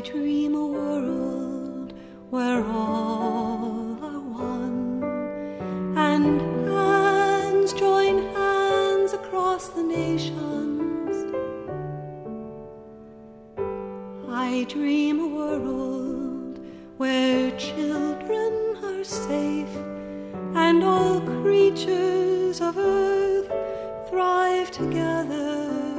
dream a world where all are one, and hands join hands across the nations. I dream a world where children are safe and all creatures of earth thrive together.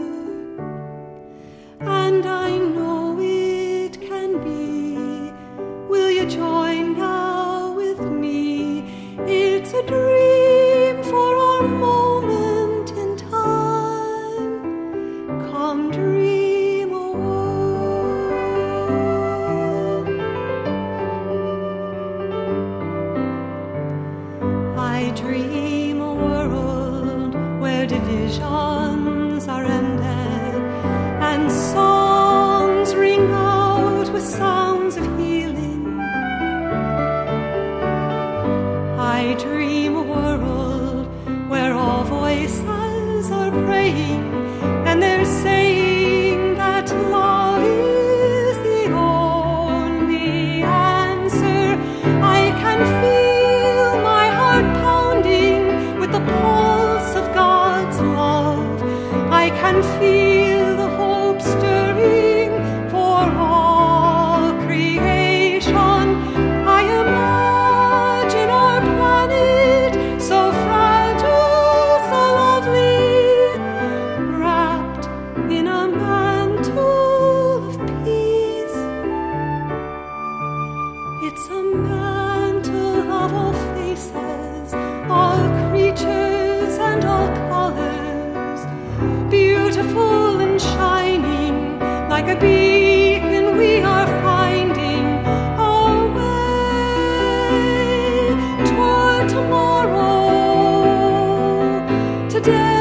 And I know it can be. Will you join now with me? It's a dream for our moment in time. Come dream a world. I dream a world where divisions are ended and songs ring out with sounds of healing. I dream a world where all voices are praying and they're saying that love is the only answer. I can feel my heart pounding with the pulse of God's love. I can feel the hope stirring for all creation. I imagine our planet so fragile, so lovely, wrapped in a mantle of peace. It's a mantle of all faces, all creatures and all colors, beautiful and shining like a beacon. We are finding our way toward tomorrow. Today